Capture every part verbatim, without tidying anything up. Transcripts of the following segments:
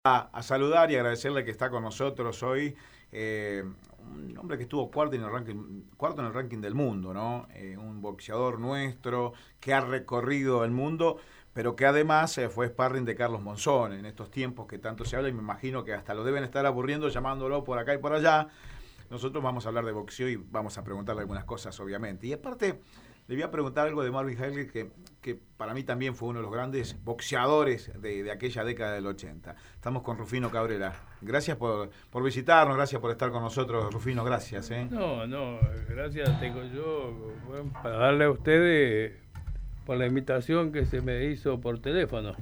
A, a saludar y agradecerle que está con nosotros hoy, eh, un hombre que estuvo cuarto en el ranking, cuarto en el ranking del mundo, ¿no? Eh, un boxeador nuestro que ha recorrido el mundo, pero que además eh, fue sparring de Carlos Monzón en estos tiempos que tanto se habla, y me imagino que hasta lo deben estar aburriendo llamándolo por acá y por allá. Nosotros vamos a hablar de boxeo y vamos a preguntarle algunas cosas, obviamente. Y aparte, le voy a preguntar algo de Marvin Hagler, que, que para mí también fue uno de los grandes boxeadores de, de aquella década del ochenta. Estamos con Rufino Cabrera. Gracias por, por visitarnos, gracias por estar con nosotros, Rufino, gracias. ¿eh? No, no, gracias tengo yo, bueno, para darle a ustedes por la invitación que se me hizo por teléfono.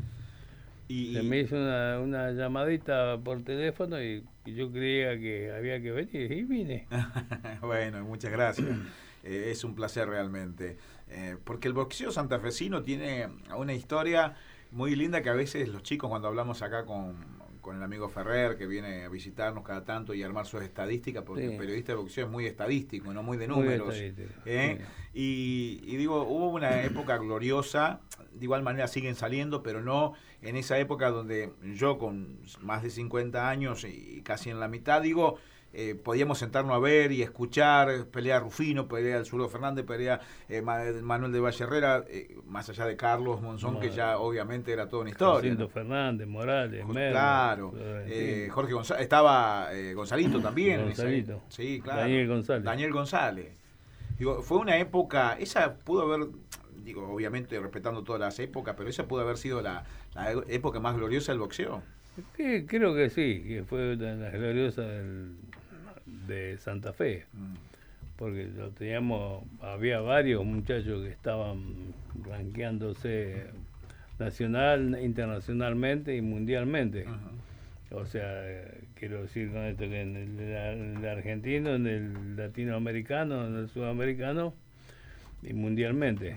Y, se me hizo una, una llamadita por teléfono y, y yo creía que había que venir y vine. Bueno, muchas gracias. Eh, es un placer realmente. Eh, porque el boxeo santafesino tiene una historia muy linda que a veces los chicos, cuando hablamos acá con, con el amigo Ferrer, que viene a visitarnos cada tanto y armar sus estadísticas, porque sí. El periodista de boxeo es muy estadístico, no muy de números. Muy ¿eh? Sí. y, y digo, hubo una época gloriosa, de igual manera siguen saliendo, pero no en esa época donde yo con más de cincuenta años y casi en la mitad, digo, Eh, podíamos sentarnos a ver y escuchar, pelea Rufino, pelea el Zurdo Fernández, pelea eh, Manuel de Valle Herrera, eh, más allá de Carlos Monzón, no, que ya obviamente era toda una historia. ¿no? Fernández, Morales, Merlo, claro, eh, Jorge González, estaba eh, Gonzalito también. Gonzalito. Esa, sí, claro. Daniel González. Daniel González. Digo, fue una época, esa pudo haber, digo, obviamente respetando todas las épocas, pero esa pudo haber sido la, la época más gloriosa del boxeo. Sí, creo que sí, que fue una de las gloriosas del, de Santa Fe, mm. porque lo teníamos, había varios muchachos que estaban rankeándose nacional, internacionalmente y mundialmente. Uh-huh. O sea, quiero decir con esto que en el, en el argentino, en el latinoamericano, en el sudamericano y mundialmente.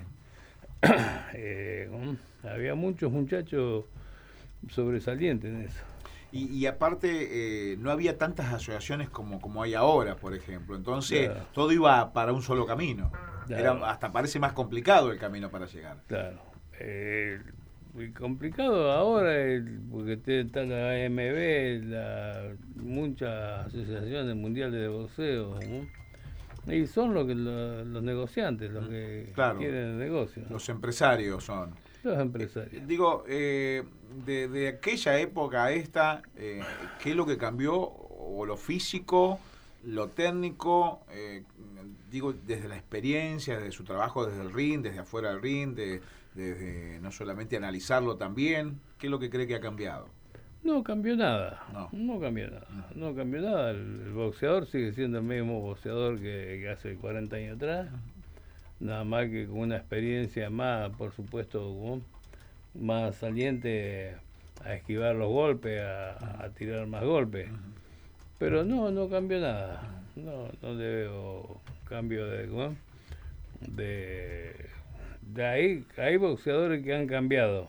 eh, había muchos muchachos sobresalientes en eso. Y, y aparte, eh, no había tantas asociaciones como, como hay ahora, por ejemplo. Entonces, claro. Todo iba para un solo camino. Claro. Era, hasta parece más complicado el camino para llegar. Claro. Eh, muy complicado ahora, el, porque está la A M B, la, muchas asociaciones mundiales de boxeo, ¿no? Y son lo que, lo, los negociantes, los que claro. quieren el negocio, ¿no? Los empresarios son. Los empresarios. Eh, digo, eh, de, de aquella época a esta, eh, ¿qué es lo que cambió? O lo físico, lo técnico, eh, digo, desde la experiencia, desde su trabajo desde el ring, desde afuera del ring, de, desde no solamente analizarlo también, ¿qué es lo que cree que ha cambiado? No cambió nada, no, no cambió nada, no, no cambió nada. El, el boxeador sigue siendo el mismo boxeador que, que hace cuarenta años atrás. Nada más que con una experiencia más, por supuesto, más saliente a esquivar los golpes, a, a tirar más golpes. Pero no, no cambió nada. No, no le veo cambio de, ¿no? de... De ahí, hay boxeadores que han cambiado,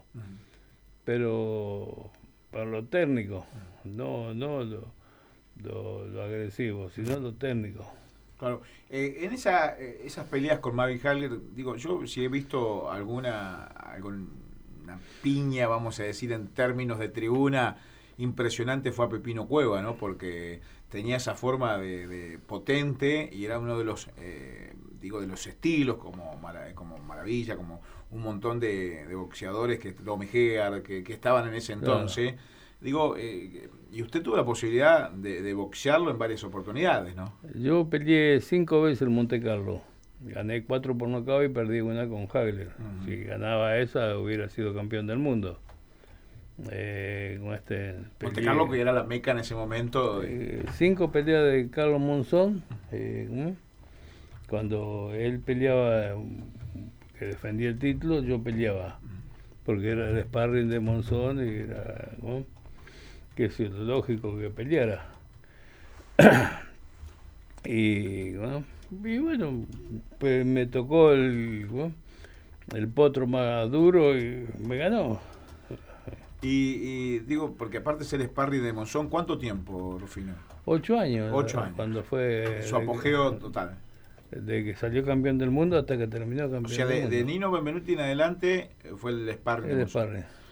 pero para lo técnico, no, no lo, lo, lo agresivo, sino lo técnico. Claro, eh, en esa, eh, esas peleas con Marvin Hagler, digo, yo si he visto alguna, alguna piña, vamos a decir, en términos de tribuna, impresionante fue a Pepino Cueva, ¿no? Porque tenía esa forma de, de potente y era uno de los, eh, digo, de los estilos, como, como Maravilla, como un montón de, de boxeadores, que Tommy Heard, que, que estaban en ese entonces. Claro. Digo, eh, y usted tuvo la posibilidad de, de boxearlo en varias oportunidades, ¿no? Yo peleé cinco veces en Monte Carlo. Gané cuatro por nocaut y perdí una con Hagler. Uh-huh. Si ganaba esa, hubiera sido campeón del mundo. Eh, con este Monte Carlo, que era la meca en ese momento. De... Eh, cinco peleas de Carlos Monzón. Eh, ¿no? Cuando él peleaba, que defendía el título, yo peleaba. Porque era el sparring de Monzón y era... ¿no? Que es lógico que peleara. y, bueno, y bueno, pues me tocó el, ¿no? el potro más duro y me ganó. Y, y digo, porque aparte es el sparring de Monzón, ¿cuánto tiempo, Rufino? Ocho años. Ocho años. Cuando fue... Su apogeo de, total. De que salió campeón del mundo hasta que terminó campeón del mundo. O sea, de, de Nino Benvenuti en adelante fue el sparring el de sparring.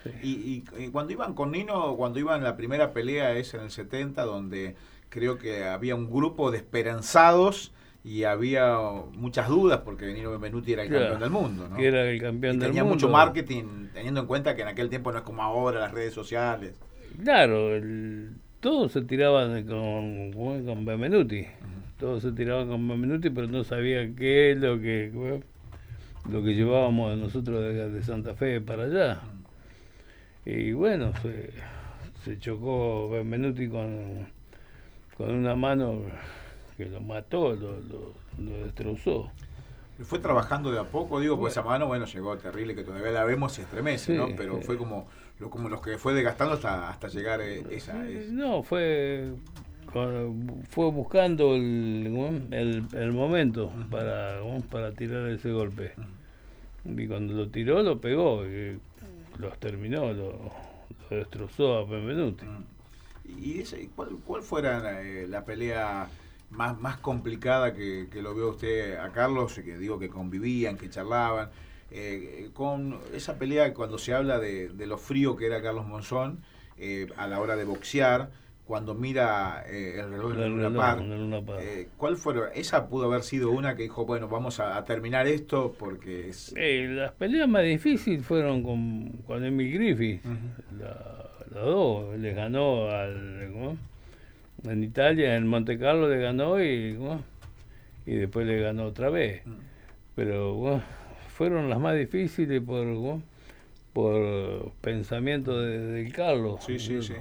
sí. Y, y, y cuando iban con Nino, cuando iban en la primera pelea esa en el setenta, donde creo que había un grupo de esperanzados y había muchas dudas porque Nino Benvenuti era el Claro, campeón del mundo, ¿no? Que era el campeón y del tenía mundo. mucho marketing, teniendo en cuenta que en aquel tiempo no es como ahora las redes sociales. Claro, el, todos se tiraban con, con, con Benvenuti. Uh-huh. Todos se tiraban con Benvenuti, pero no sabían qué es lo que lo que llevábamos nosotros de, de Santa Fe para allá. Uh-huh. Y bueno, se, se chocó Benvenuti con, con una mano que lo mató, lo, lo, lo destrozó. Fue trabajando de a poco, digo, porque bueno, esa mano, bueno, llegó terrible, que todavía la vemos y estremece, sí, ¿no? Pero sí. fue como, lo, como los que fue desgastando hasta, hasta llegar eh, esa... Es... No, fue fue buscando el, el, el momento uh-huh. para, para tirar ese golpe. Uh-huh. Y cuando lo tiró, lo pegó, y los terminó, lo, lo destrozó a Benvenuti. Uh-huh. ¿Y ese, cuál, cuál fuera eh, la pelea más más complicada que, que lo veo usted a Carlos, que digo que convivían, que charlaban, eh, con esa pelea cuando se habla de, de lo frío que era Carlos Monzón eh, a la hora de boxear, cuando mira eh, el reloj de Luna Park, eh, ¿cuál fue? Esa pudo haber sido una que dijo, bueno, vamos a, a terminar esto porque es... Eh, las peleas más difíciles fueron con, con Emil Griffith, uh-huh. la, las dos, les ganó al... ¿cómo? En Italia, en Monte Carlo le ganó y, bueno, y después le ganó otra vez. Mm. Pero bueno, fueron las más difíciles por, bueno, por pensamiento de, del Carlos. Sí, sí, el, sí.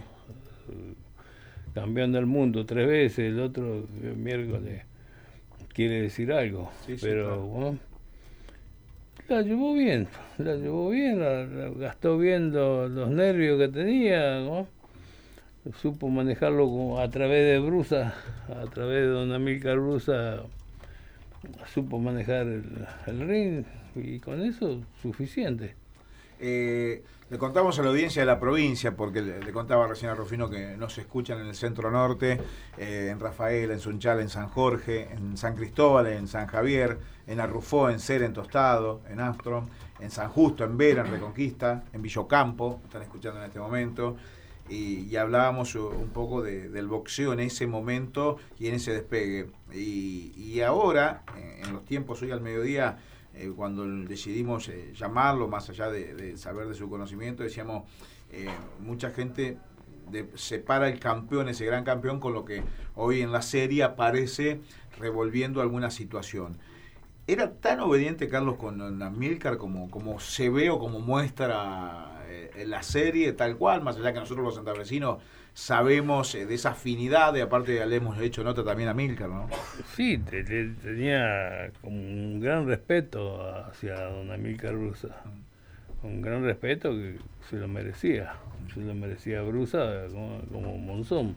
Campeón del mundo tres veces, el otro el miércoles quiere decir algo. Sí, sí, pero claro. Bueno, la llevó bien, la llevó bien, la, la gastó bien lo, los nervios que tenía, ¿no? Supo manejarlo a través de Brusa, a través de don Amílcar Brusa, supo manejar el, el ring y con eso suficiente. Eh, le contamos a la audiencia de la provincia, porque le, le contaba recién a Rufino que nos escuchan en el centro norte, eh, en Rafaela, en Sunchal, en San Jorge, en San Cristóbal, en San Javier, en Arrufó, en Cera, en Tostado, en Armstrong, en San Justo, en Vera, en Reconquista, en Villocampo, están escuchando en este momento. Y, y hablábamos un poco de, del boxeo en ese momento y en ese despegue. Y, y ahora, en los tiempos hoy al mediodía, eh, cuando decidimos eh, llamarlo, más allá de, de saber de su conocimiento, decíamos, eh, mucha gente de, separa el campeón, ese gran campeón, con lo que hoy en la serie aparece revolviendo alguna situación. ¿Era tan obediente Carlos con Amílcar como, como se ve o como muestra en la serie, tal cual, más allá que nosotros los santafesinos sabemos de esa afinidad, y aparte le hemos hecho nota también a Amílcar, ¿no? Sí, te, te, tenía como un gran respeto hacia don Amílcar Brusa, un gran respeto que se lo merecía, se lo merecía Brusa como, como Monzón.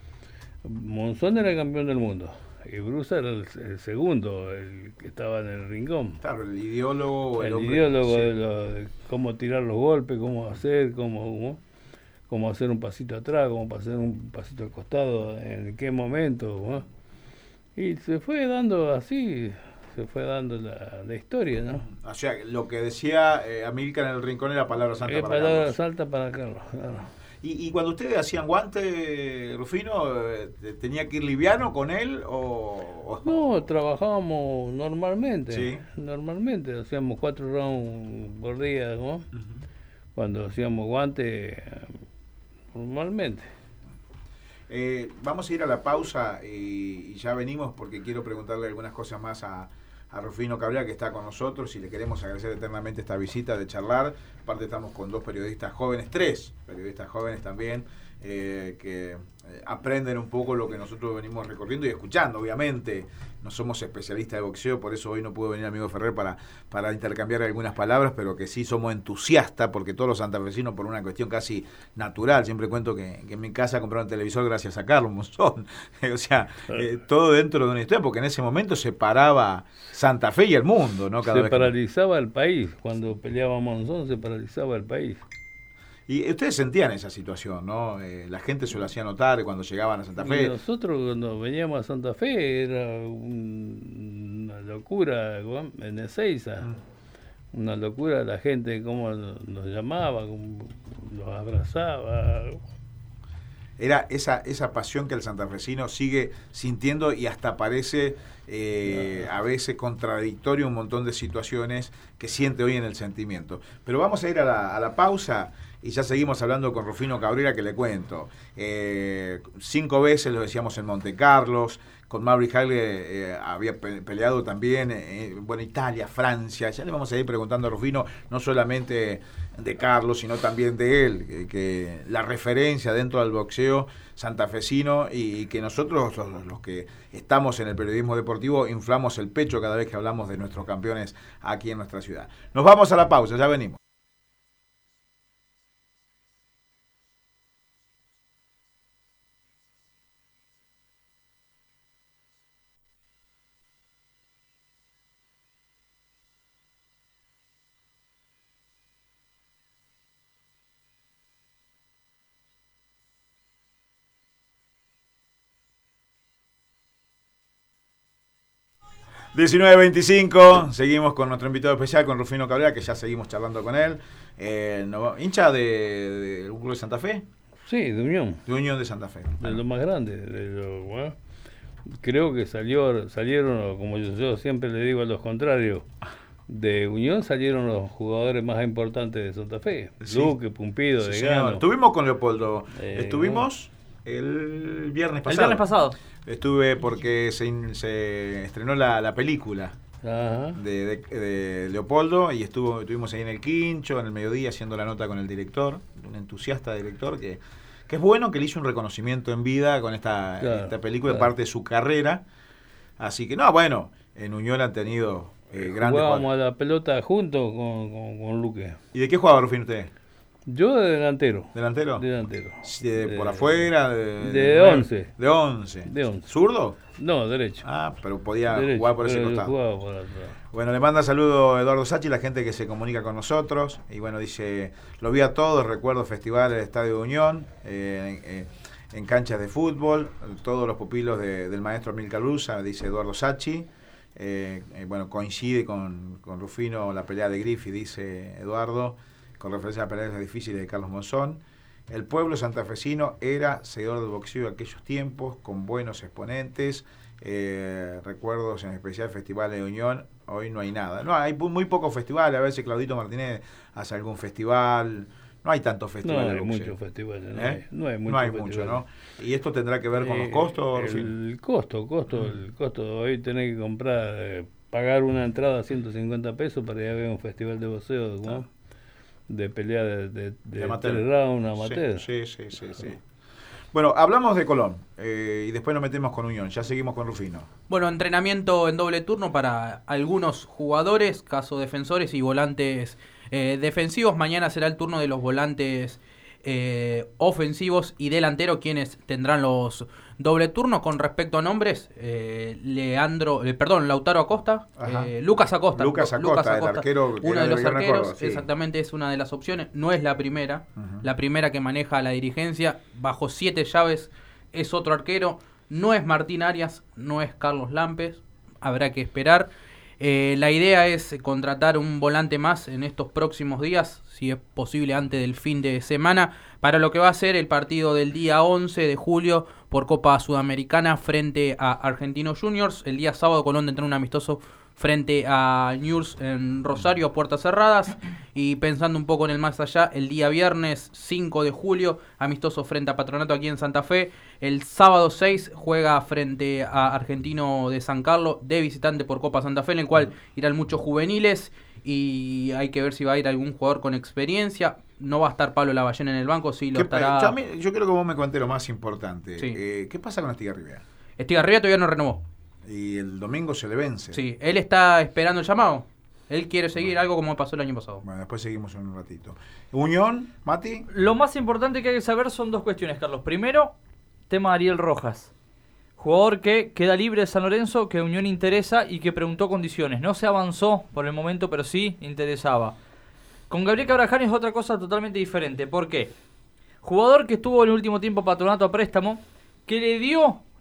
Monzón era el campeón del mundo. Y Brusa era el, el segundo, el que estaba en el rincón. Claro, el ideólogo. El, el hombre, ideólogo sí. de, lo, de cómo tirar los golpes, cómo hacer, cómo, cómo, cómo hacer un pasito atrás, cómo hacer un pasito al costado, en qué momento. ¿no? Y se fue dando así, se fue dando la, la historia, ¿no? O sea, lo que decía eh, Amílcar en el rincón era palabra santa es para palabra Carlos. santa para Carlos, claro. ¿Y, y cuando ustedes hacían guante, Rufino, tenía que ir liviano con él o...? No, trabajábamos normalmente, ¿Sí? normalmente, hacíamos cuatro rounds por día, ¿no? Uh-huh. Cuando hacíamos guante, normalmente. Eh, vamos a ir a la pausa y, y ya venimos porque quiero preguntarle algunas cosas más a... a Rufino Cabrera, que está con nosotros, y le queremos agradecer eternamente esta visita de charlar. Aparte estamos con dos periodistas jóvenes, tres periodistas jóvenes también, eh, que eh, aprenden un poco lo que nosotros venimos recorriendo y escuchando, obviamente. No somos especialistas de boxeo, por eso hoy no pudo venir amigo Ferrer para, para intercambiar algunas palabras, pero que sí somos entusiastas, porque todos los santafesinos, por una cuestión casi natural, siempre cuento que, que en mi casa compraron televisor gracias a Carlos Monzón. O sea, eh, todo dentro de una historia, porque en ese momento se paraba Santa Fe y el mundo, ¿no? Cada se vez paralizaba que... el país, cuando peleaba Monzón se paralizaba el país. Y ustedes sentían esa situación, ¿no? Eh, la gente se lo hacía notar cuando llegaban a Santa Fe. Y nosotros cuando veníamos a Santa Fe era un, una locura en Ezeiza. una locura la gente, cómo nos llamaba, cómo los abrazaba. Era esa esa pasión que el santafesino sigue sintiendo y hasta parece eh, a veces contradictorio un montón de situaciones que siente hoy en el sentimiento. Pero vamos a ir a la, a la pausa y ya seguimos hablando con Rufino Cabrera, que le cuento. Eh, cinco veces lo decíamos en Monte Carlos, con Mauri Hagle eh, había pe peleado también, eh, bueno, Italia, Francia. Ya le vamos a ir preguntando a Rufino, no solamente de Carlos, sino también de él, que, que la referencia dentro del boxeo santafesino, y, y que nosotros, los, los que estamos en el periodismo deportivo, inflamos el pecho cada vez que hablamos de nuestros campeones aquí en nuestra ciudad. Nos vamos a la pausa, ya venimos. diecinueve veinticinco, seguimos con nuestro invitado especial, con Rufino Cabrera, que ya seguimos charlando con él. Eh, no, ¿Hincha de, de un club de Santa Fe? Sí, de Unión. De Unión de Santa Fe. De lo más grande. De lo, bueno, creo que salió, salieron, como yo, yo siempre le digo a los contrarios, de Unión salieron los jugadores más importantes de Santa Fe. Sí. Duque, Pumpido, sí, Degano. Estuvimos con Leopoldo. Eh, Estuvimos el viernes pasado. El viernes pasado. Estuve porque se, se estrenó la, la película de, de, de Leopoldo, y estuvo estuvimos ahí en el Quincho, en el mediodía, haciendo la nota con el director, un entusiasta director, que, que es bueno, que le hizo un reconocimiento en vida con esta, claro, esta película, claro, parte de su carrera. Así que, no, bueno, en Unión han tenido eh, grandes... Jugábamos a la pelota juntos con, con, con Luque. ¿Y de qué jugaba, Rufino, usted? Yo de delantero. ¿Delantero? De delantero. De, de, ¿Por afuera? De, de, de once. De once. De once. ¿Zurdo? No, derecho. Ah, pero podía derecho, jugar por ese costado. Jugaba por atrás. Bueno, le manda saludo a Eduardo Sachi, la gente que se comunica con nosotros. Y bueno, dice, lo vi a todos, recuerdo festival del Estadio de Unión, eh, eh, en canchas de fútbol, todos los pupilos de, del maestro Milka Lusa, dice Eduardo Sachi. Eh, eh, bueno, coincide con, con Rufino la pelea de Griffith, dice Eduardo, con referencia a peleas difíciles de Carlos Monzón. El pueblo santafesino era seguidor del boxeo de aquellos tiempos, con buenos exponentes, eh, recuerdos en especial festivales de Unión. Hoy no hay nada, no hay muy pocos festivales. A veces Claudito Martínez hace algún festival, no hay tantos festivales. No hay muchos festivales, no, ¿Eh? hay, no hay, no hay mucho, ¿no? ¿Y esto tendrá que ver con eh, los costos? El, el costo, costo, mm. el costo. Hoy tenés que comprar, eh, pagar una entrada a ciento cincuenta pesos para ir a ver un festival de boxeo, ¿no? Ah. De pelea de, de, de, de tres rounds amateur. Sí, sí, sí, sí, sí. Bueno, hablamos de Colón eh, y después nos metemos con Unión. Ya seguimos con Rufino. Bueno, entrenamiento en doble turno para algunos jugadores, caso defensores y volantes eh, defensivos. Mañana será el turno de los volantes eh, ofensivos y delanteros, quienes tendrán los doble turno. Con respecto a nombres, eh, Leandro, eh, perdón, Lautaro Acosta, eh, Lucas Acosta, Lucas Acosta, Lucas Acosta, el arquero, uno de los arqueros, Córdoba, sí. Exactamente, es una de las opciones, no es la primera, uh-huh. La primera que maneja la dirigencia, bajo siete llaves es otro arquero, no es Martín Arias, no es Carlos Lampes, habrá que esperar. Eh, la idea es contratar un volante más en estos próximos días, si es posible antes del fin de semana, para lo que va a ser el partido del día once de julio por Copa Sudamericana frente a Argentinos Juniors. El día sábado Colón tendrá un amistoso frente a Newell's en Rosario a puertas cerradas, y pensando un poco en el más allá, el día viernes cinco de julio amistoso frente a Patronato aquí en Santa Fe. El sábado seis juega frente a Argentino de San Carlos de visitante por Copa Santa Fe, en el cual irán muchos juveniles y hay que ver si va a ir algún jugador con experiencia. No va a estar Pablo Lavallén en el banco, sí lo estará. Yo, yo creo que vos me conté lo más importante. Sí. Eh, ¿Qué pasa con Estigarribia? Estigarribia todavía no renovó. Y el domingo se le vence. Sí, él está esperando el llamado. Él quiere seguir bueno. algo como pasó el año pasado. Bueno, después seguimos en un ratito. Unión, Mati. Lo más importante que hay que saber son dos cuestiones, Carlos. Primero, tema de Ariel Rojas. Jugador que queda libre de San Lorenzo, que Unión interesa y que preguntó condiciones. No se avanzó por el momento, pero sí interesaba. Con Gabriel Cabraján es otra cosa totalmente diferente. ¿Por qué? Jugador que estuvo en el último tiempo Patronato a préstamo, que le dio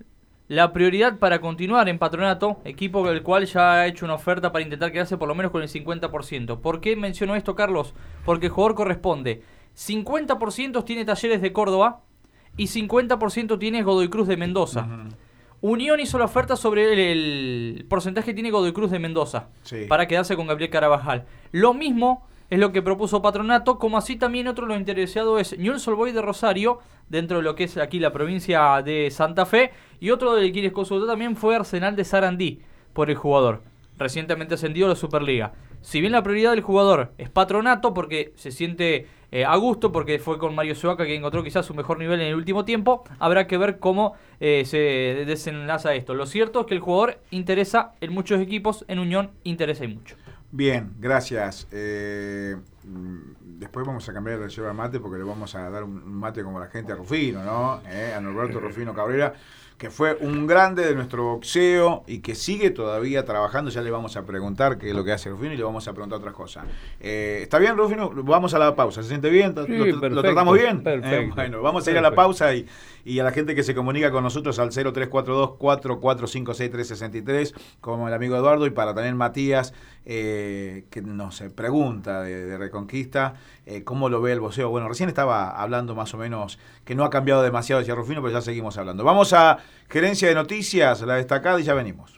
la prioridad para continuar en Patronato, equipo del cual ya ha hecho una oferta para intentar quedarse por lo menos con el cincuenta por ciento. ¿Por qué menciono esto, Carlos? Porque el jugador corresponde. cincuenta por ciento tiene Talleres de Córdoba y cincuenta por ciento tiene Godoy Cruz de Mendoza. Uh-huh. Unión hizo la oferta sobre el, el porcentaje que tiene Godoy Cruz de Mendoza, sí, para quedarse con Gabriel Carabajal. Lo mismo es lo que propuso Patronato, como así también otro lo interesado es Newell's Old Boys de Rosario, dentro de lo que es aquí la provincia de Santa Fe, y otro del que les consultó también fue Arsenal de Sarandí, por el jugador, recientemente ascendido a la Superliga. Si bien la prioridad del jugador es Patronato, porque se siente eh, a gusto, porque fue con Mario Suaca que encontró quizás su mejor nivel en el último tiempo, habrá que ver cómo eh, se desenlaza esto. Lo cierto es que el jugador interesa en muchos equipos, en Unión interesa y mucho. Bien, gracias. Eh, después vamos a cambiar de yerba mate porque le vamos a dar un mate como la gente a Rufino, ¿no? Eh, a Norberto Rufino Cabrera, que fue un grande de nuestro boxeo y que sigue todavía trabajando. Ya le vamos a preguntar qué es lo que hace Rufino y le vamos a preguntar otras cosas. Eh, ¿Está bien, Rufino? Vamos a la pausa. ¿Se siente bien? ¿Lo, sí, lo, perfecto, ¿lo tratamos bien? Perfecto. Eh, bueno, vamos a ir perfecto. a la pausa y, y a la gente que se comunica con nosotros al cero tres cuatro dos, cuatro cuatro cinco seis, tres seis tres, como el amigo Eduardo, y para también Matías, eh, que nos pregunta de, de Reconquista, eh, cómo lo ve el boxeo. Bueno, recién estaba hablando más o menos que no ha cambiado demasiado hacia Rufino, pero ya seguimos hablando. Vamos a Gerencia de Noticias, la destacada, y ya venimos.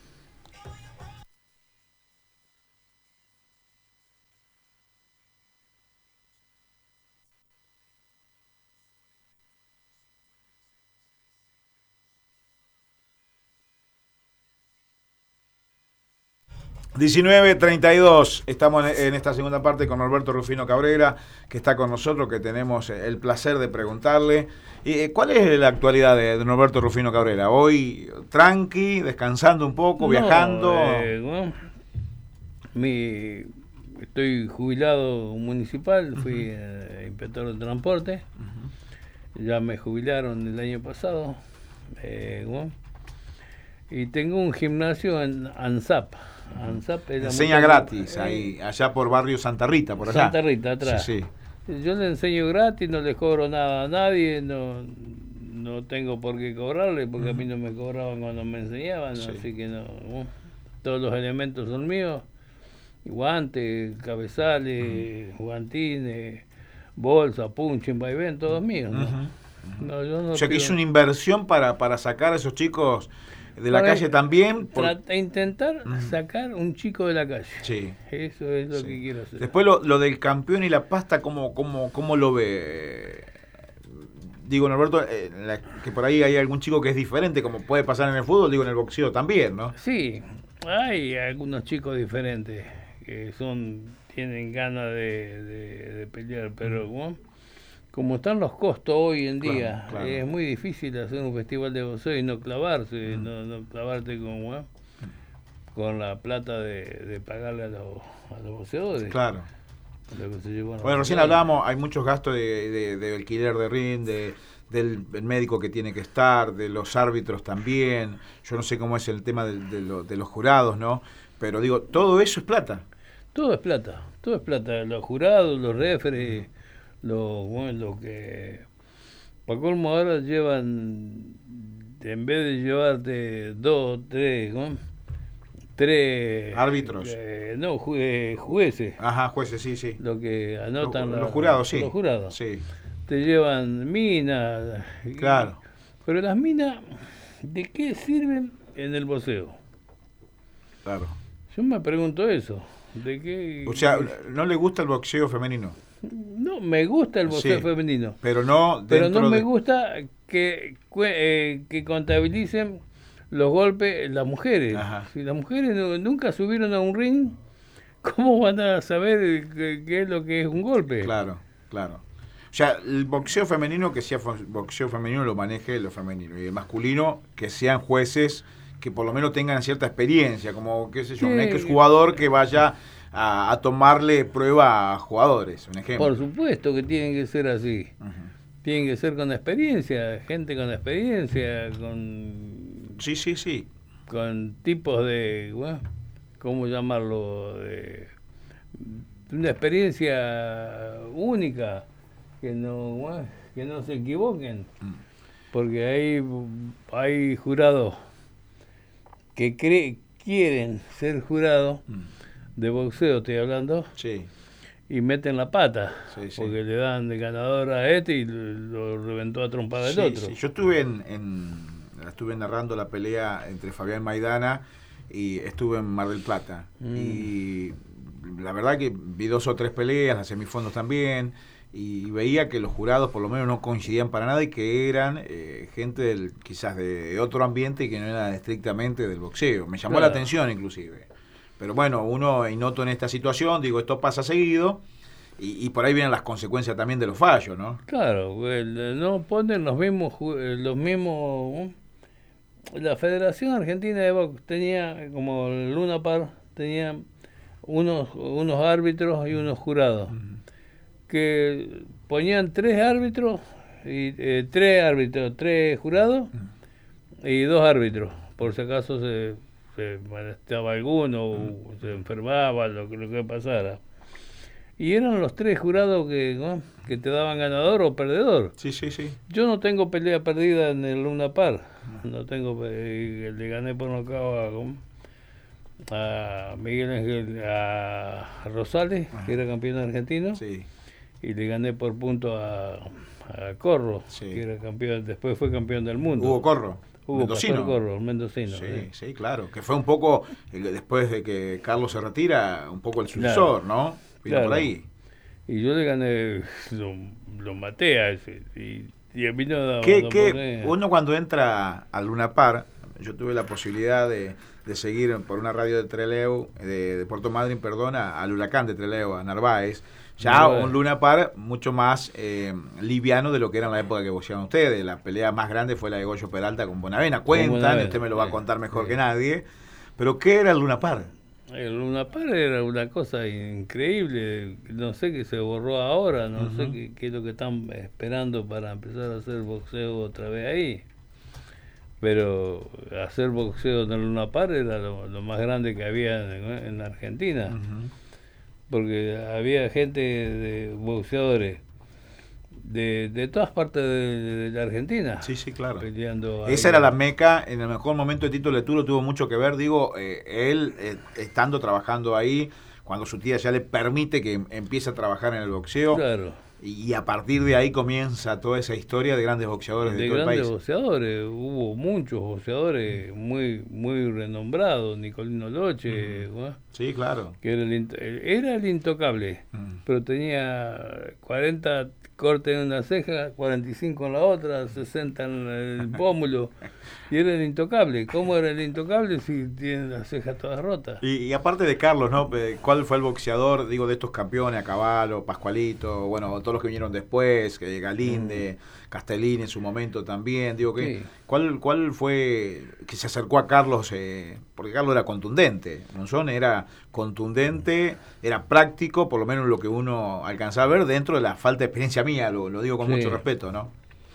diecinueve treinta y dos, estamos en esta segunda parte con Norberto Rufino Cabrera, que está con nosotros, que tenemos el placer de preguntarle. ¿Cuál es la actualidad de Norberto Rufino Cabrera? Hoy tranqui, descansando un poco, no, viajando. Eh, bueno, mi, estoy jubilado municipal, fui uh-huh. eh, inspector de transporte, uh-huh. ya me jubilaron el año pasado, eh, bueno, y tengo un gimnasio en ANSAP. ANSAP es enseña gratis, eh, ahí, allá por barrio Santa Rita, por allá. Santa Rita, atrás. Sí, sí. Yo le enseño gratis, no le cobro nada a nadie, no, no tengo por qué cobrarle, porque uh-huh. a mí no me cobraban cuando me enseñaban, sí. así que no, bueno, todos los elementos son míos, guantes, cabezales, uh-huh. guantines, bolsa, punching, vaivén, todos míos, ¿no? Uh-huh. No, yo no o sea que pido... hizo una inversión para, para sacar a esos chicos de la para calle también. Por... Trata de intentar uh-huh. sacar un chico de la calle. Sí. Eso es lo sí. que quiero hacer. Después lo, lo del campeón y la pasta, ¿cómo, cómo, cómo lo ve? Digo, Norberto, eh, la, que por ahí hay algún chico que es diferente, como puede pasar en el fútbol, digo, en el boxeo también, ¿no? Sí, hay algunos chicos diferentes que son tienen ganas de, de, de pelear, pero bueno, como están los costos hoy en día, claro, claro. es muy difícil hacer un festival de boxeo y no clavarse, mm. no, no clavarte con, bueno, con la plata de, de pagarle a los, a los boxeadores. Claro. Lo que se llevó bueno, recién hablábamos, hay muchos gastos de, de, de alquiler de ring, de, del el médico que tiene que estar, de los árbitros también. Yo no sé cómo es el tema de, de, lo, de los jurados, ¿no? Pero digo, todo eso es plata. Todo es plata, todo es plata. Los jurados, los referees, los, bueno, los que... Para colmo ahora llevan, en vez de llevarte dos, tres, ¿no? Tres árbitros, eh, no, ju eh, jueces. Ajá, jueces, sí, sí. Lo que anotan los, la, los jurados, sí. Los jurados. Sí. Te llevan minas. Claro. Y, pero las minas, ¿de qué sirven en el boxeo? Claro. Yo me pregunto eso. ¿De qué? O sea, ¿no le gusta el boxeo femenino? No, me gusta el boxeo sí, femenino. Pero no dentro Pero no me de... gusta que, eh, que contabilicen los golpes las mujeres. Ajá. Si las mujeres no, nunca subieron a un ring, ¿cómo van a saber qué, qué es lo que es un golpe? Claro, claro. O sea, el boxeo femenino, que sea boxeo femenino, lo maneje lo femenino. Y el masculino, que sean jueces que por lo menos tengan cierta experiencia, como, qué sé yo, sí. un ex jugador que vaya a, a tomarle prueba a jugadores, un ejemplo. Por supuesto que tienen que ser así. Uh-huh. Tienen que ser con experiencia, gente con experiencia, con... Sí, sí, sí. Con tipos de, bueno, ¿cómo llamarlo? De, una experiencia única, que no, bueno, que no se equivoquen, mm. porque hay, hay jurados que cree, quieren ser jurado mm. de boxeo, estoy hablando, sí. y meten la pata, sí, sí. porque le dan de ganador a este y lo reventó a trompada sí, el otro. Sí. Yo estuve en, en estuve narrando la pelea entre Fabián Maidana y estuve en Mar del Plata. Mm. Y la verdad que vi dos o tres peleas, las semifondos también, y veía que los jurados por lo menos no coincidían para nada y que eran eh, gente del, quizás de otro ambiente y que no eran estrictamente del boxeo. Me llamó claro. la atención inclusive. Pero bueno, uno noto en esta situación, digo, esto pasa seguido y, y por ahí vienen las consecuencias también de los fallos, ¿no? Claro, el, no ponen los mismos, los mismos... La Federación Argentina de Box tenía, como el Luna Par, tenía unos, unos árbitros y unos jurados, uh-huh. que ponían tres árbitros, y eh, tres árbitros, tres jurados uh-huh. y dos árbitros, por si acaso se... se molestaba alguno, o se enfermaba, lo que, lo que pasara. Y eran los tres jurados que, ¿no? que te daban ganador o perdedor. Sí, sí, sí. Yo no tengo pelea perdida en el Luna Par. No tengo, eh, le gané por nocaut a, a Miguel Ángel, a Rosales, ajá. que era campeón argentino. Sí. Y le gané por punto a, a Corro, sí. que era campeón, después fue campeón del mundo. Hugo Corro. Hugo Mendocino. Corro, mendocino. Sí, ¿eh? sí, claro. Que fue un poco, después de que Carlos se retira, un poco el sucesor, claro. ¿no? Vino claro. por ahí. Y yo le gané, lo, lo maté a ese. Y, y a mí no daba. ¿Qué, qué, uno cuando entra al Luna Par, yo tuve la posibilidad de, de seguir por una radio de Trelew, de, de Puerto Madryn, perdón, al Huracán de Trelew, a Narváez. Ya no, un Luna Par mucho más eh, liviano de lo que era en la época que boxeaban ustedes. La pelea más grande fue la de Goyo Peralta con Bonavena. Cuentan, Bonavena, usted me lo va a contar mejor sí. que nadie. Pero ¿qué era el Luna Par? El Luna Par era una cosa increíble. No sé qué se borró ahora. No uh-huh. sé qué, qué es lo que están esperando para empezar a hacer boxeo otra vez ahí. Pero hacer boxeo en el Luna Par era lo, lo más grande que había en, en Argentina. Uh-huh. Porque había gente de boxeadores de, de todas partes de, de la Argentina. Sí, sí, claro. Peleando Esa ahí. Era la meca. En el mejor momento de Tito Leturo tuvo mucho que ver, digo, eh, él eh, estando trabajando ahí, cuando su tía ya le permite que empiece a trabajar en el boxeo. Claro. Y a partir de ahí comienza toda esa historia de grandes boxeadores de, de todo el país. De grandes boxeadores, hubo muchos boxeadores muy muy renombrados, Nicolino Loche, uh-huh. ¿no? Sí, claro. Que era el, era el intocable, uh-huh. pero tenía cuarenta cortes en una ceja, cuarenta y cinco en la otra, sesenta en el pómulo, y era el intocable. ¿Cómo era el intocable si tiene las cejas todas rotas? Y, y aparte de Carlos, ¿no? ¿Cuál fue el boxeador, digo, de estos campeones, a Cavallo, Pascualito, bueno, todos los que vinieron después, que Galinde, mm. Castellini en su momento también, digo, que sí. ¿cuál, ¿cuál fue que se acercó a Carlos? Eh, porque Carlos era contundente, Monzón era contundente, era práctico, por lo menos lo que uno alcanzaba a ver dentro de la falta de experiencia mía, lo, lo digo con sí. mucho respeto, ¿no?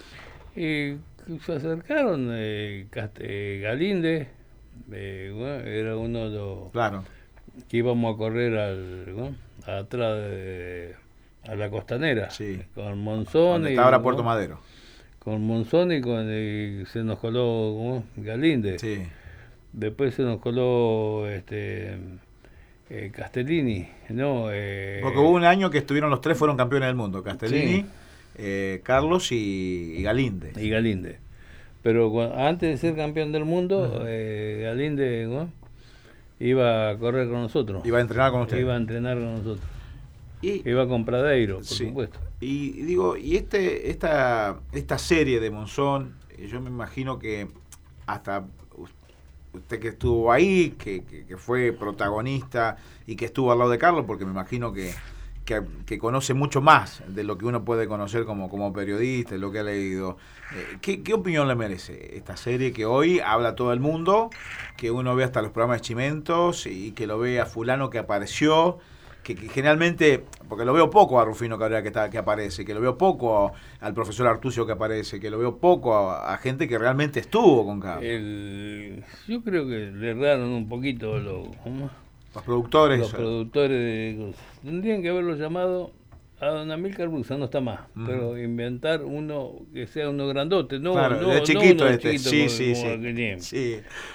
Y se acercaron eh, eh, Galinde, eh, bueno, era uno de los claro. que íbamos a correr al ¿no? atrás de a la Costanera, sí. con Monzón y ahora Puerto Madero, con Monzón y con y se nos coló ¿no? Galinde, sí. después se nos coló este eh, Castellini, no eh, porque hubo un año que estuvieron los tres, fueron campeones del mundo, Castellini, sí. eh, Carlos y, y Galinde, y Galinde, pero cuando, antes de ser campeón del mundo, uh-huh. eh, Galinde ¿no? iba a correr con nosotros, iba a entrenar con ustedes, iba a entrenar con nosotros. Y, iba con Pradeiro, por sí. supuesto. Y digo, y este esta esta serie de Monzón, yo me imagino que hasta usted que estuvo ahí, que, que, que fue protagonista y que estuvo al lado de Carlos, porque me imagino que, que, que conoce mucho más de lo que uno puede conocer como, como periodista, lo que ha leído. Eh, ¿qué, ¿Qué opinión le merece esta serie que hoy habla todo el mundo, que uno ve hasta los programas de Chimentos y que lo ve a fulano que apareció? Que, que generalmente, porque lo veo poco a Rufino Cabrera que, está, que aparece, que lo veo poco a, al profesor Artucio que aparece, que lo veo poco a, a gente que realmente estuvo con Carlos. El, yo creo que le erraron un poquito los, los productores. Los productores de, tendrían que haberlo llamado a don Amílcar Brusa, no está más, uh-huh. pero inventar uno que sea uno grandote, no, claro, no, de chiquito no uno este, chiquito sí, como, sí, como sí, sí.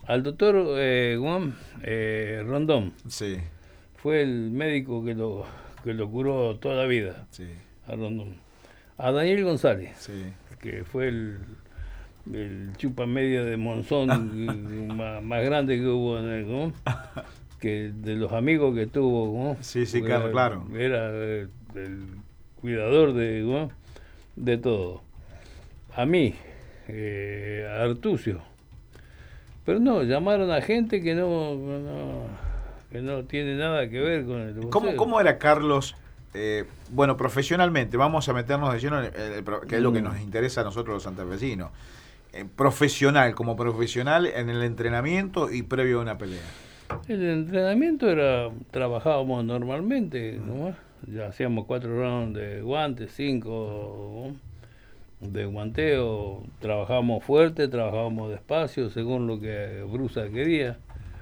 al doctor eh, Juan eh, Rondón. Sí. Fue el médico que lo, que lo curó toda la vida. Sí. A Rondón. A Daniel González, Sí. que fue el, el chupa media de Monzón más, más grande que hubo en el, ¿no? Que de los amigos que tuvo, ¿no? Sí, sí, Porque claro, claro. Era el, el cuidador de, ¿no? de todo. A mí, eh, a Artucio. Pero no, llamaron a gente que no, no, que no tiene nada que ver con el boxeo. ¿Cómo, cómo era Carlos? Eh, bueno, profesionalmente, vamos a meternos de lleno en el, el, que es lo que nos interesa a nosotros los santafesinos. Eh, profesional, como profesional en el entrenamiento y previo a una pelea. El entrenamiento era, trabajábamos normalmente, ¿no? Ya hacíamos cuatro rounds de guantes, cinco ¿no? de guanteo, trabajábamos fuerte, trabajábamos despacio, según lo que Brusa quería.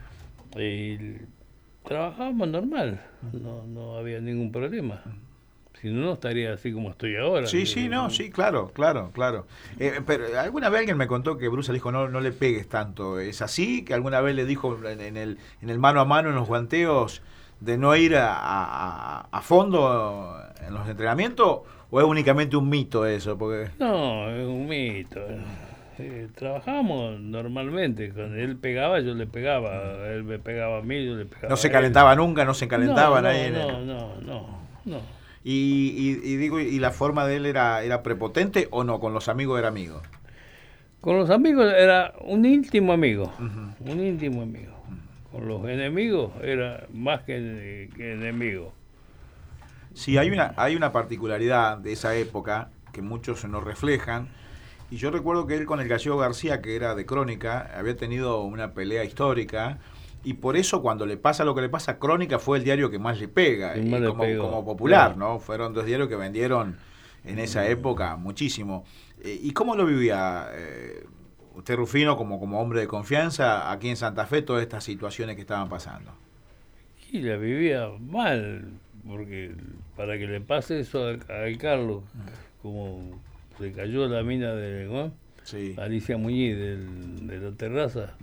Y trabajábamos normal, no, no había ningún problema. Si no, no estaría así como estoy ahora. Sí, sí, no, sí, claro, claro, claro. Eh, pero alguna vez alguien me contó que Brusa le dijo, no, no le pegues tanto. ¿Es así? Que alguna vez le dijo en, en, el, en el mano a mano, en los guanteos, de no ir a, a, a fondo en los entrenamientos, o es únicamente un mito eso? Porque... No, es un mito. Eh, trabajábamos normalmente. Cuando él pegaba, yo le pegaba. Él me pegaba a mí, yo le pegaba. ¿No se a él. calentaba nunca? ¿No se calentaba no, nadie? No, no, no, no, no. Y, y, y digo, ¿y la forma de él era, era prepotente o no? ¿Con los amigos era amigo? Con los amigos era un íntimo amigo, Uh-huh. un íntimo amigo. Con los enemigos era más que, que enemigo. Sí, hay una, hay una particularidad de esa época que muchos nos reflejan. Y yo recuerdo que él con el Gallego García, que era de Crónica, había tenido una pelea histórica. Y por eso cuando le pasa lo que le pasa, Crónica fue el diario que más le pega, y más le como, pegó. como popular, Claro. ¿no? Fueron dos diarios que vendieron en esa época muchísimo. Eh, ¿Y cómo lo vivía eh, usted, Rufino, como, como hombre de confianza, aquí en Santa Fe, todas estas situaciones que estaban pasando? Y la vivía mal, porque para que le pase eso a, a Carlos, como se cayó la mina de ¿no? Sí. Alicia Muñiz del, de la terraza,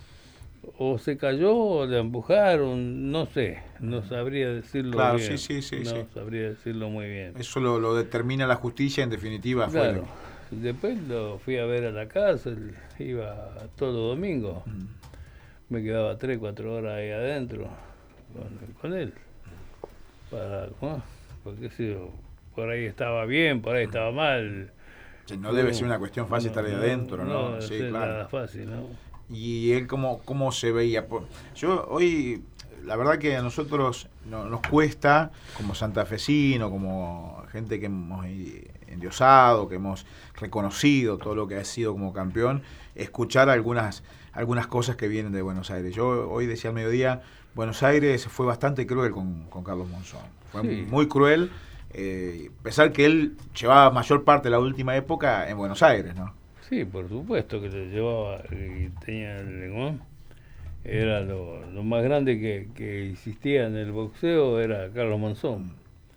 o se cayó o le empujaron, no sé, no sabría decirlo Claro, bien. sí, sí, sí, no sí. sabría decirlo muy bien. Eso lo, lo determina la justicia, en definitiva. Fue Claro. lo- Después lo fui a ver a la cárcel, iba todo domingo, Mm. me quedaba tres, cuatro horas ahí adentro con, con él. Para, ¿no? Porque si yo, por ahí estaba bien, por ahí estaba mal. Sí, no debe ser una cuestión fácil estar ahí adentro, ¿no? No, Sí, es claro. nada fácil, ¿no? Y él cómo, cómo se veía. Por- Yo hoy, la verdad que a nosotros no- nos cuesta, como santafesino, como gente que hemos eh, endiosado, que hemos reconocido todo lo que ha sido como campeón, escuchar algunas, algunas cosas que vienen de Buenos Aires. Yo hoy decía al mediodía, Buenos Aires fue bastante cruel con, con Carlos Monzón. Fue Sí. muy cruel, eh, a pesar que él llevaba mayor parte de la última época en Buenos Aires, ¿no? Sí, por supuesto que le llevaba y tenía el ¿no? Era lo, lo más grande que, que existía en el boxeo, era Carlos Monzón.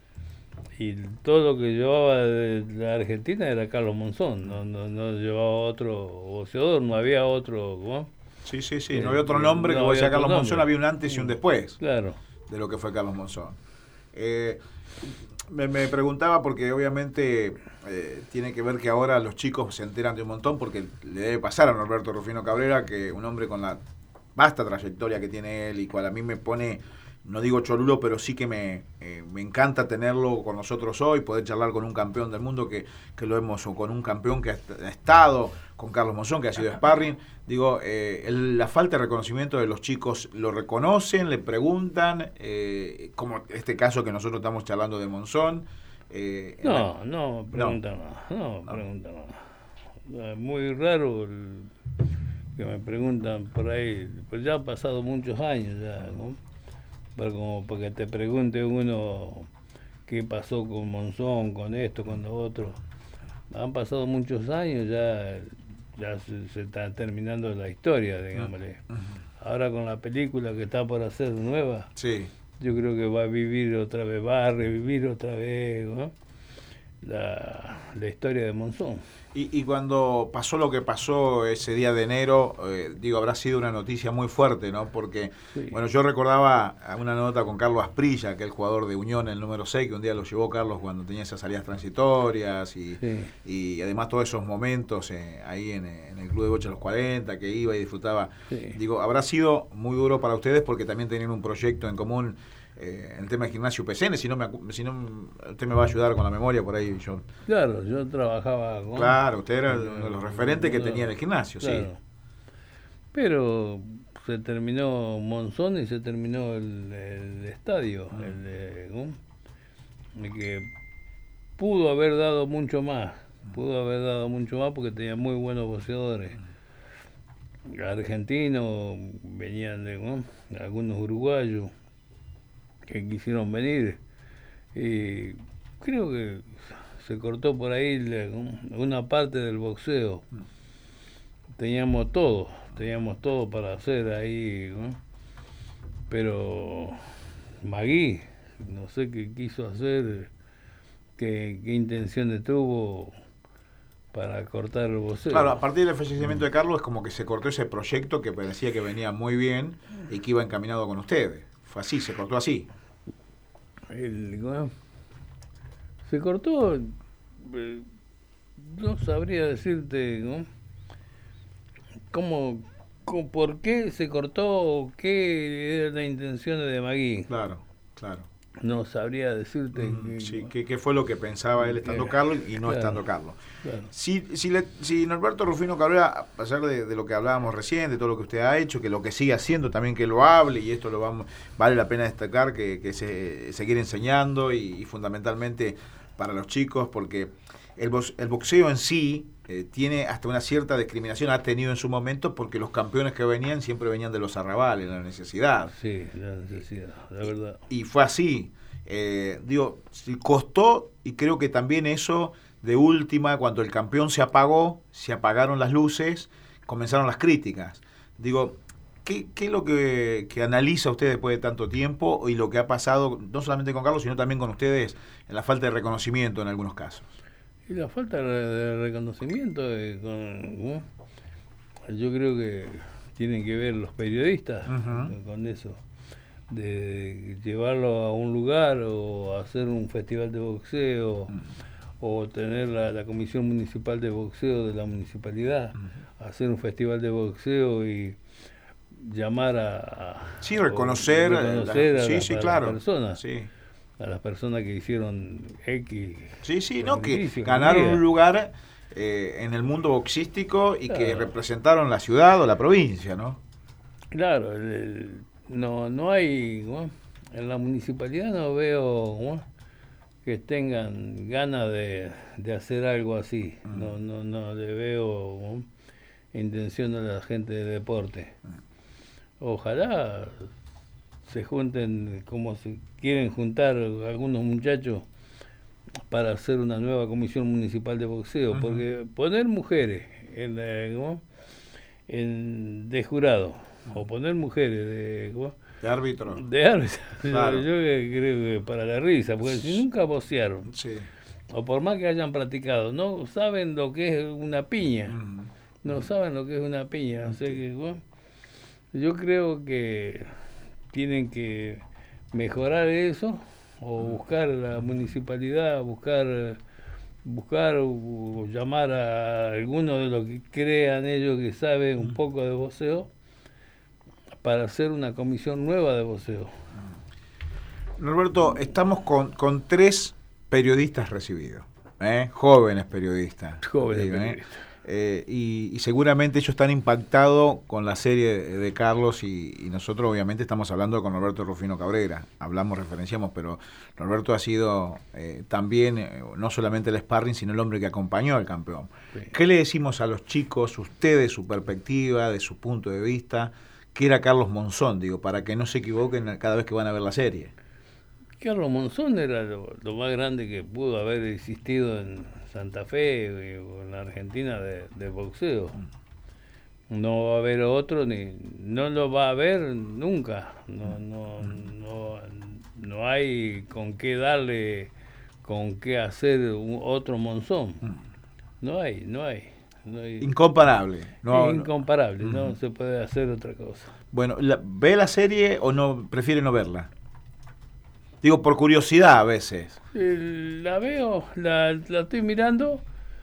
Y todo lo que llevaba de la Argentina era Carlos Monzón, no, no, no llevaba otro boxeador, no había otro, ¿no? Sí, sí, sí. Eh, No había otro no nombre que había vos decías otro Carlos Monzón, nombre. había un antes y un después Claro. de lo que fue Carlos Monzón. Eh, me, me preguntaba porque obviamente eh, tiene que ver que ahora los chicos se enteran de un montón, porque le debe pasar a Norberto Rufino Cabrera, que un hombre con la vasta trayectoria que tiene él y cual a mí me pone, no digo cholulo, pero sí que me, eh, me encanta tenerlo con nosotros hoy, poder charlar con un campeón del mundo que, que lo hemos, o con un campeón que ha, est- ha estado, con Carlos Monzón, que ha sido sparring. Digo, eh, el- la falta de reconocimiento de los chicos, lo reconocen, le preguntan, eh, como este caso que nosotros estamos charlando de Monzón. Eh, en la- No, no, pregunta nada, no, No. pregunta nada. Es muy raro el- que me preguntan por ahí, pues ya han pasado muchos años ya, ¿no? Pero como para que te pregunte uno qué pasó con Monzón, con esto, con lo otro. Han pasado muchos años, ya, ya se, se está terminando la historia, digámosle. Ahora con la película que está por hacer nueva, Sí, yo creo que va a vivir otra vez, va a revivir otra vez, ¿no? la, la historia de Monzón. Y, y cuando pasó lo que pasó ese día de enero, eh, digo, habrá sido una noticia muy fuerte, ¿no? Porque, sí. bueno, yo recordaba una nota con Carlos Asprilla, que es el jugador de Unión, el número seis, que un día lo llevó Carlos cuando tenía esas salidas transitorias y, sí. y además todos esos momentos eh, ahí en, en el Club de Bocha Los cuarenta, que iba y disfrutaba. Sí. Digo, habrá sido muy duro para ustedes porque también tenían un proyecto en común. Eh, en el tema de Gimnasio P C N, si no, me, si no usted me va a ayudar con la memoria por ahí. Yo Claro, yo trabajaba con... Claro, usted era uno de los referentes que tenía en el gimnasio, claro. sí. Pero se terminó Monzón y se terminó el, el estadio, mm. el, de, el que pudo haber dado mucho más, pudo haber dado mucho más porque tenía muy buenos boxeadores. Argentinos, venían de ¿no? algunos uruguayos que quisieron venir y creo que se cortó por ahí la, una parte del boxeo. Teníamos todo, teníamos todo para hacer ahí, ¿no? Pero Magui, no sé qué quiso hacer, qué, qué intenciones tuvo para cortar el boxeo. Claro, a partir del fallecimiento de Carlos es como que se cortó ese proyecto que parecía que venía muy bien y que iba encaminado con ustedes. Fue así, se cortó así. El, bueno, se cortó, eh, no sabría decirte, ¿no? ¿Cómo, cómo, por qué se cortó, qué era la intención de Magui? Claro, claro. No sabría decirte. Mm, que, sí, qué, qué fue lo que pensaba él estando eh, Carlos y no claro, estando Carlos. Claro. Si, si, le, si Norberto Rufino Cabrera, a pesar de, de lo que hablábamos recién, de todo lo que usted ha hecho, que lo que sigue haciendo también que lo hable, y esto lo vamos, vale la pena destacar, que, que se seguir enseñando y, y fundamentalmente para los chicos, porque el, box, el boxeo en sí eh, tiene hasta una cierta discriminación, ha tenido en su momento, porque los campeones que venían siempre venían de los arrabales, la necesidad. Sí, la necesidad, la verdad. Y, y fue así. Eh, digo, costó, y creo que también eso, de última, cuando el campeón se apagó, se apagaron las luces, comenzaron las críticas. Digo, ¿qué, qué es lo que, que analiza usted después de tanto tiempo y lo que ha pasado, no solamente con Carlos, sino también con ustedes, en la falta de reconocimiento en algunos casos? Y la falta de reconocimiento, eh, con, ¿no? yo creo que tienen que ver los periodistas uh-huh. con eso. De llevarlo a un lugar o hacer un festival de boxeo uh-huh. o tener la, la comisión municipal de boxeo de la municipalidad, uh-huh. hacer un festival de boxeo y llamar a, a sí reconocer, reconocer la, a, sí, la, sí, a claro. las personas sí. a las personas que hicieron X sí, sí, no, que ganaron un lugar eh, en el mundo boxístico y claro. que representaron la ciudad o la provincia, ¿no? Claro, el, el No, no hay, ¿no? En la municipalidad no veo, ¿no? que tengan ganas de, de hacer algo así. Mm. No, no, no le veo, ¿no? intención a la gente de deporte. Mm. Ojalá se junten como se quieren juntar algunos muchachos para hacer una nueva comisión municipal de boxeo, uh-huh. porque poner mujeres en, ¿no? en de jurado o poner mujeres de, ¿cómo? de árbitro. De árbitro. Claro. Yo, yo creo que para la risa, porque si nunca boxearon, sí. o por más que hayan practicado, no saben lo que es una piña. Mm. No saben lo que es una piña. O sea que, bueno, yo creo que tienen que mejorar eso, o buscar la municipalidad, buscar buscar o llamar a alguno de los que crean ellos que saben un poco de boxeo, para hacer una comisión nueva de boxeo. Norberto, estamos con, con tres periodistas recibidos, ¿eh? jóvenes periodistas. Jóvenes digo, periodistas. ¿eh? Eh, y, y seguramente ellos están impactados con la serie de, de Carlos y, y nosotros obviamente estamos hablando con Norberto Rufino Cabrera. Hablamos, referenciamos, pero Norberto ha sido eh, también, eh, no solamente el sparring, sino el hombre que acompañó al campeón. Sí. ¿Qué le decimos a los chicos, ustedes, su perspectiva, de su punto de vista, que era Carlos Monzón, digo, para que no se equivoquen cada vez que van a ver la serie? Carlos Monzón era lo, lo más grande que pudo haber existido en Santa Fe o en la Argentina de, de boxeo. No va a haber otro, ni no lo va a haber nunca. No, no, no, no hay con qué darle con qué hacer un, otro Monzón. No hay, no hay. No hay. Incomparable. No, es incomparable, no. no Uh-huh. se puede hacer otra cosa. Bueno, la, ¿ve la serie o no prefiere no verla? Digo, por curiosidad a veces. Eh, La veo, la, la estoy mirando,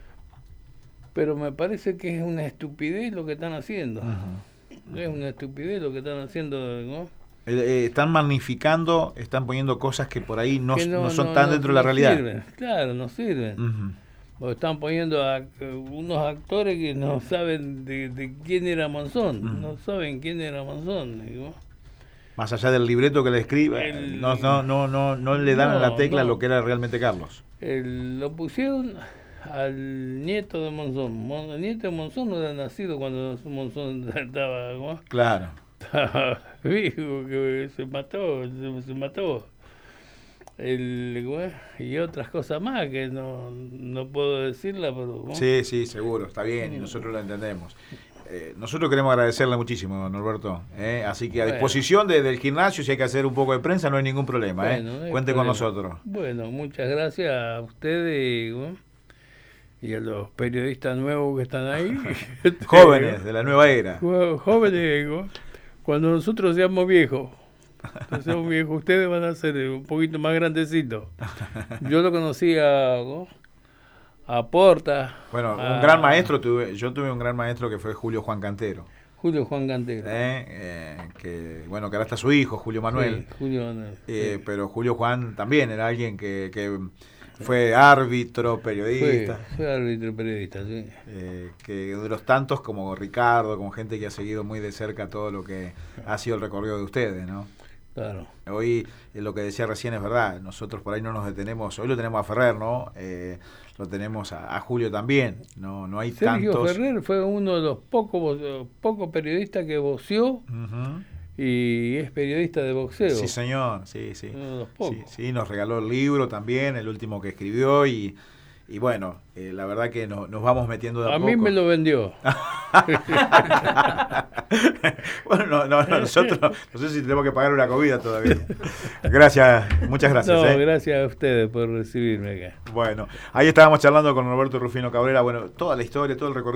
pero me parece que es una estupidez lo que están haciendo. Uh-huh. Es una estupidez lo que están haciendo, ¿no? Eh, eh, están magnificando, están poniendo cosas que por ahí no, no, no son no, tan no, dentro no de la realidad. Sirven. Claro, no sirven. Uh-huh. Porque están poniendo a uh, unos actores que no saben de, de quién era Monzón, uh-huh. no saben quién era Monzón. Digo. Más allá del libreto que le escribe, el, no, no, no, no, no le dan no, la tecla no. lo que era realmente Carlos. El, lo pusieron al nieto de Monzón. Mon, el nieto de Monzón no era nacido cuando Monzón estaba, ¿no? Claro. Estaba vivo, que se mató, se, se mató. El, y otras cosas más que no, no puedo decirla, pero... ¿no? Sí, sí, seguro, está bien, y nosotros lo entendemos. Eh, nosotros queremos agradecerle muchísimo, Norberto. ¿eh? Así que a bueno. disposición de, del gimnasio, si hay que hacer un poco de prensa, no hay ningún problema. Bueno, ¿eh? no hay Cuente problema. con nosotros. Bueno, muchas gracias a ustedes ¿no? y a los periodistas nuevos que están ahí. Jóvenes, de la nueva era. Jóvenes, ¿no? Cuando nosotros seamos viejos. Seamos viejos, ustedes van a ser un poquito más grandecitos. Yo lo conocí a... ¿no? a Porta. Bueno, a, un gran maestro, tuve, yo tuve un gran maestro que fue Julio Juan Cantero. Julio Juan Cantero. Eh, eh, que, bueno, que ahora está su hijo, Julio Manuel. Sí, Julio Manuel. Eh, Sí. Pero Julio Juan también era alguien que, que fue árbitro, periodista. Fue, fue árbitro, periodista, sí. Eh, que de los tantos como Ricardo, como gente que ha seguido muy de cerca todo lo que ha sido el recorrido de ustedes, ¿no? Claro. Hoy, eh, lo que decía recién es verdad, nosotros por ahí no nos detenemos, hoy lo tenemos a Ferrer, ¿no? Eh, lo tenemos a, a Julio también, no no hay Sergio tantos... Ferrer fue uno de los pocos pocos periodistas que boxeó uh-huh. y es periodista de boxeo. Sí, señor, sí, sí. Uno de los pocos. Sí, sí, nos regaló el libro también, el último que escribió y... Y bueno, eh, la verdad que no, nos vamos metiendo de a, a poco. mí me lo vendió. Bueno, no, no, no, nosotros no sé si tenemos que pagar una comida todavía. Gracias, muchas gracias. No, ¿eh? gracias a ustedes por recibirme acá. Bueno, ahí estábamos charlando con Norberto Rufino Cabrera. Bueno, toda la historia, todo el recorrido.